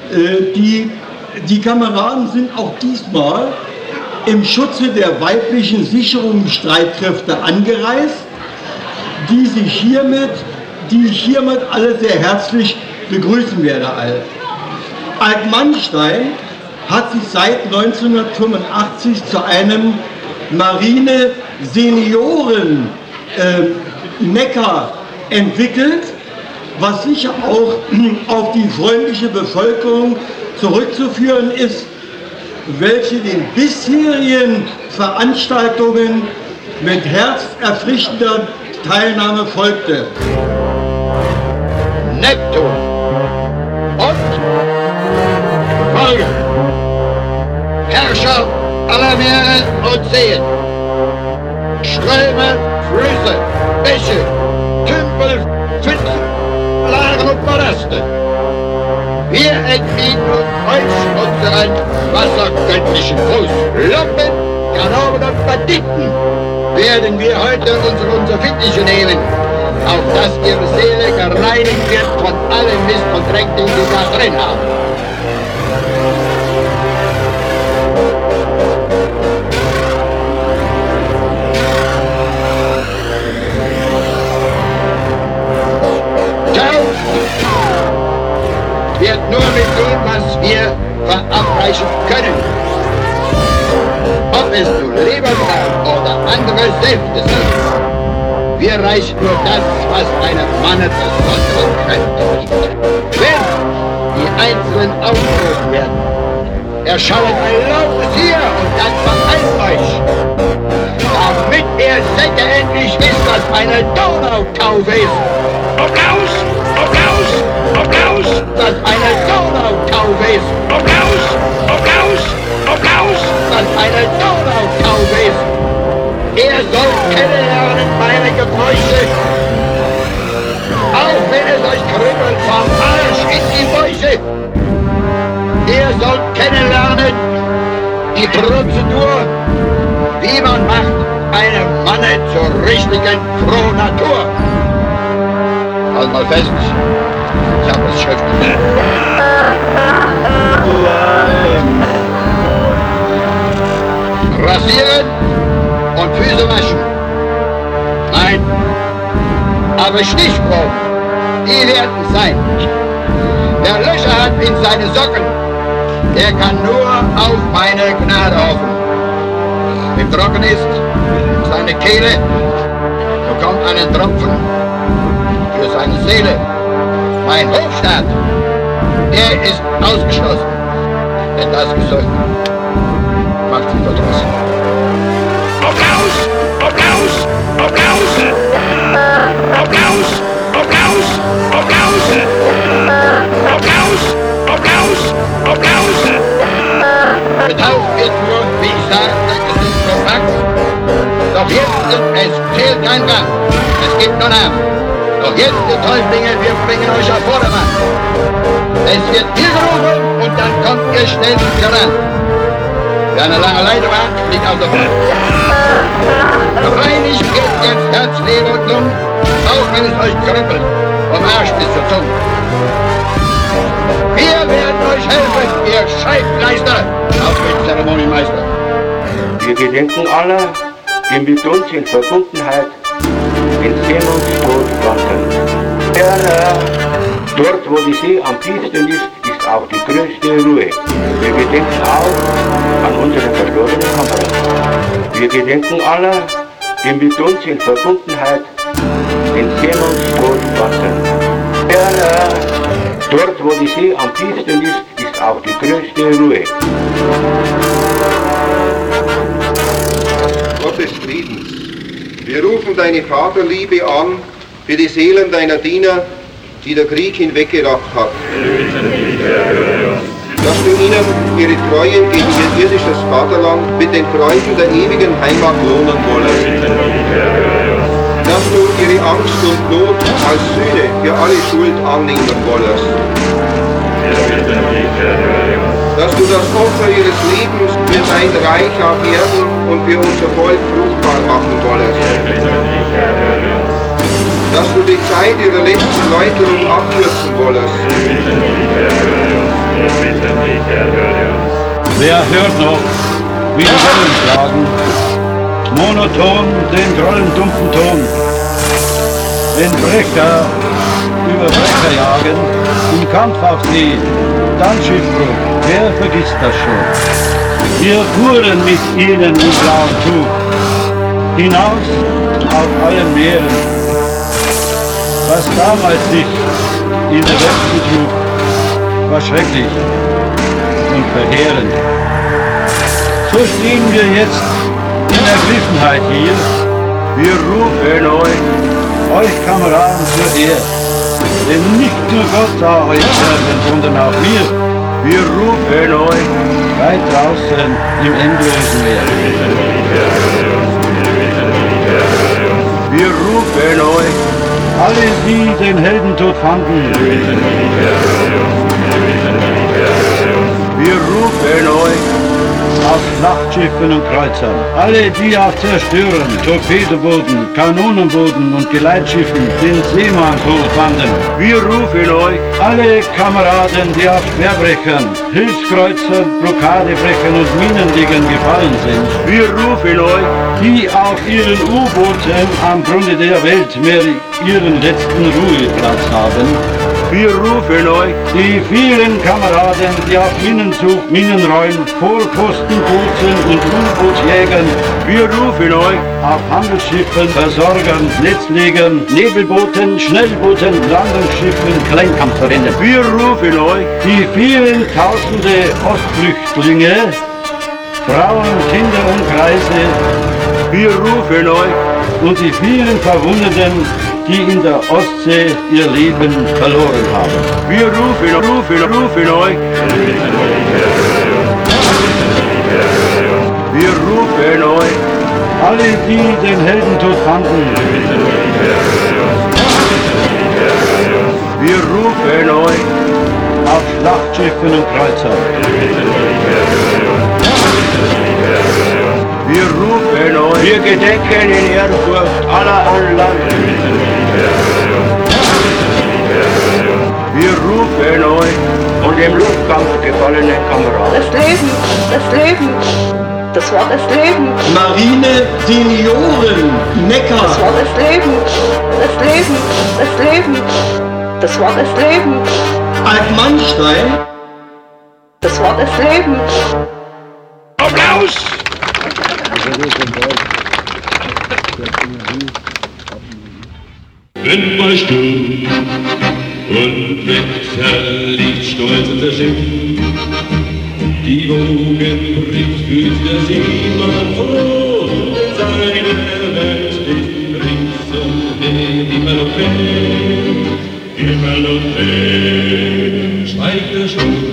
Die Kameraden sind auch diesmal im Schutze der weiblichen Sicherungsstreitkräfte angereist, die ich hiermit alle sehr herzlich begrüßen werde. Altmannstein hat sich seit 1985 zu einem Marine-Senioren-Neckar entwickelt, was sicher auch auf die freundliche Bevölkerung zurückzuführen ist, welche den bisherigen Veranstaltungen mit herzerfrischender Teilnahme folgte. Neptun und Folge. Herrscher aller Meere und Seen, Ströme, Flüsse, Bäche, Tümpel, Pfützen, Lagen und Paläste. Wir entbieten euch unseren wassergöttlichen Gruß. Lumpen, Kanonen und Banditen werden wir heute unser Fittiche nehmen, auf dass ihre Seele gereinigt wird von allem Mist und Dreck, den sie da drin haben. Wird nur mit dem, was wir verabreichen können. Ob es nun Leberkraut oder andere Säfte sind. Wir reichen nur das, was einem Manne besondere Kräfte gibt. Wenn die Einzelnen aufgerufen werden, erschallet ein lautes Hier und dann vereint euch, damit ihr Säcke endlich wisst, was eine Donautaufe ist. Applaus! Applaus! Applaus! Was eine Donautaufe ist. Applaus! Applaus! Applaus! Was eine Donautaufe ist. Ihr sollt kennenlernen meine Gebräuche, auch wenn es euch krümmelt vom Arsch in die Bäuche. Ihr sollt kennenlernen die Prozedur, wie man macht einem Manne zur richtigen Pro-Natur. Halt mal fest, ich hab das schriftlich. Rasieren und Füße waschen. Nein, aber Stichproben, die werden sein. Wer Löcher hat in seine Socken, der kann nur auf meine Gnade hoffen. Wem trocken ist, seine Kehle bekommt einen Tropfen für seine Seele. Mein Hofstaat, der ist ausgeschlossen. Denn das Gesäufe macht sie verdrossen. Applaus! Applaus! Applaus! Applaus! Applaus! Applaus! Applaus! Applaus! Applaus! Getauft wird nur, wie ich sagte, es ist kompakt. Doch jetzt, es zählt kein Rang. Es gibt nur Namen. Doch jetzt, ihr Täuflinge, wir bringen euch auf Vordermann. Es wird hier gerufen und dann kommt ihr schnellstens heran. Wer eine lange Leine wagt, fliegt aus der Fahrt. Reinigt jetzt Herz, Leber und Lungen, auch wenn es euch krüppelt, vom Arsch bis zur Zunge. Wir werden euch helfen, ihr Scheibleister, auch mit Zeremonienmeister. Wir gedenken aller, die mit uns in Verbundenheit in Seemannstod wandern. Ferner, dort wo die See am tiefsten ist auch die größte Ruhe. Wir gedenken auch an unsere verstorbenen Kameraden. Wir gedenken aller, die mit uns in Verbundenheit in Seemannstod wandern. Ferner, dort wo die See am tiefsten ist auch die größte Ruhe. Gott des Friedens, wir rufen deine Vaterliebe an für die Seelen deiner Diener, die der Krieg hinweggerafft hat. Dass du ihnen ihre Treue gegen ihr irdisches Vaterland mit den Freuden der ewigen Heimat lohnen wollest. Dass du ihre Angst und Not als Sühne für alle Schuld annehmen wollest. Dass du das Opfer ihres Lebens für dein Reich auf Erden und für unser Volk fruchtbar machen wollest. Dass du die Zeit ihrer letzten Läuterung abkürzen wollest. Wer hört noch, wie die Wellen schlagen, monoton den grollendumpfen Ton, wenn Brecher über Brecher jagen, im Kampf auf See, dann Schiffbruch, wer vergisst das schon? Wir fuhren mit ihnen im blauen Tuch, hinaus auf allen Meeren, was damals sich in der Welt betrug, war schrecklich und verheerend. So stehen wir jetzt in Ergriffenheit hier. Wir rufen euch Kameraden zur Ehr. Denn nicht nur Gott sah euch sterben, sondern auch wir. Wir rufen euch weit draußen im endlosen Meer. Wir rufen euch, alle die den Heldentod fanden. Wir rufen euch auf Schlachtschiffen und Kreuzern, alle die auf Zerstören, Torpedobooten, Kanonenbooten und Geleitschiffen den Seemannstod fanden. Wir rufen euch, alle Kameraden, die auf Sperrbrechern, Hilfskreuzern, Blockadebrechern und Minenliegern gefallen sind. Wir rufen euch, die auf ihren U-Booten am Grunde der Welt mehr ihren letzten Ruheplatz haben. Wir rufen euch, die vielen Kameraden, die auf Minenzug, Minenräumen, Vollkostenbooten und U-Bootjägern. Wir rufen euch, auf Handelsschiffen, Versorgern, Netzlegern, Nebelbooten, Schnellbooten, Landungsschiffen, Kleinkampferinnen. Wir rufen euch, die vielen Tausende Ostflüchtlinge, Frauen, Kinder und Greise. Wir rufen euch und die vielen Verwundeten, die in der Ostsee ihr Leben verloren haben. Wir rufen euch. Wir rufen euch, alle die den Heldentod fanden. Wir rufen euch auf Schlachtschiffen und Kreuzern. Wir rufen euch. Wir gedenken in Ehrfurcht aller Anland. Wir rufen euch und im Luftkampf gefallene Kameraden. Das Leben, das war das Leben. Marine Senioren, Neckar. Das war das Leben, das war das Leben. Altmannstein. Das war das Leben. Applaus! Wenn bei Sturm und Wetter liegt stolz unser Schiff, die Wogen bricht, fühlt der Seemann froh, denn seine Welt steht ringsumher immer noch fern, schweigt der Sturm.